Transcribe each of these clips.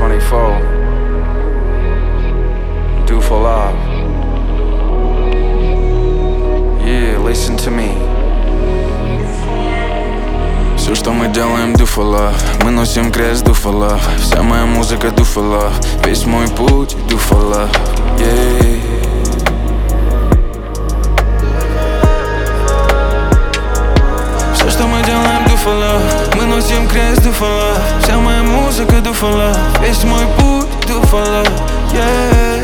24. Do for love. Yeah, listen to me. Все, что мы делаем, do for love. Мы носим крест, do for love. Вся моя музыка, do for love. Весь мой путь, do for love. Yeah. Все, что мы делаем, do for love. Мы носим крест, do for love. Вся моя музыка, do for love. Весь мой путь, do for love. Yeah.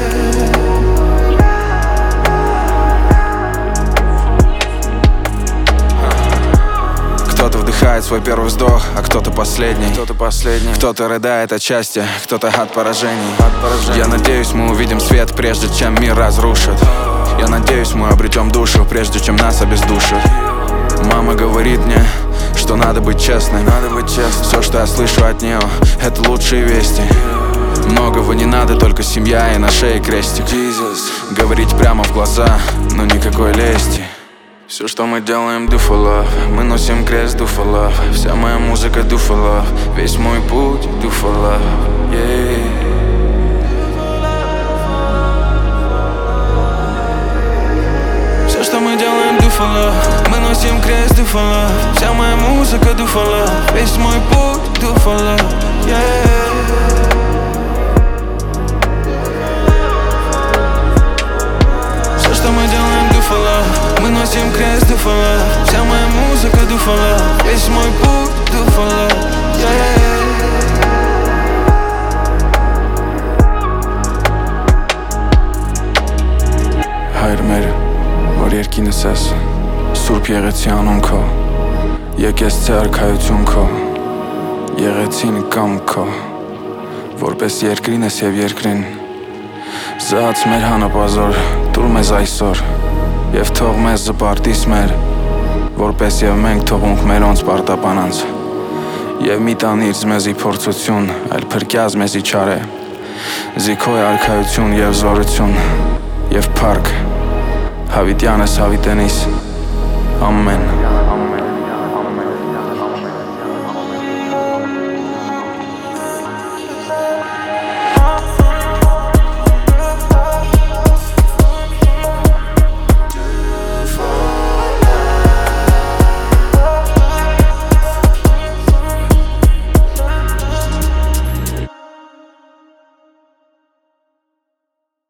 Кто-то вдыхает свой первый вздох, а кто-то последний. Кто-то рыдает от счастья, кто-то от поражений. Я надеюсь, мы увидим свет, прежде чем мир разрушит. Я надеюсь, мы обретем душу, прежде чем нас обездушат. Мама говорит мне, что надо быть честным. Все, что я слышу от нее, это лучшие вести. Многого не надо, только семья и на шее крестик. Говорить прямо в глаза, но никакой лести. Все, что мы делаем, do for love. Мы носим крест, do for love. Вся моя музыка, do for love. Весь мой путь, do for love. Yeah. Все, что мы делаем, do for love. Мы носим крест, do for love. Вся моя музыка, do for love. Весь мой путь, do for love. Yeah. Все, что мы делаем, do for love. Мы носим крест, do for love. Вся моя музыка, do for love. Весь мой путь, do for love. Yeah. Հայր մեր, որ երկինս ես, Սուրբ եղեցի անուն քո, եկես ցե արքայություն քո, եղեցին կամ քո, որպես երկրին ես և երկրին, զահաց մեր հանապազոր, տուր մեզ այսօր, և թող մեզ զպարտիս մեր, որպես և մենք թողունք մերոնց պարտապանանց, և մի տանիր մեզի փորձություն, այլ փրկյազ մեզի չարե, զիքո է արքայություն և զորություն, և փառք, հավիտյանս հավիտենիս, ամեն։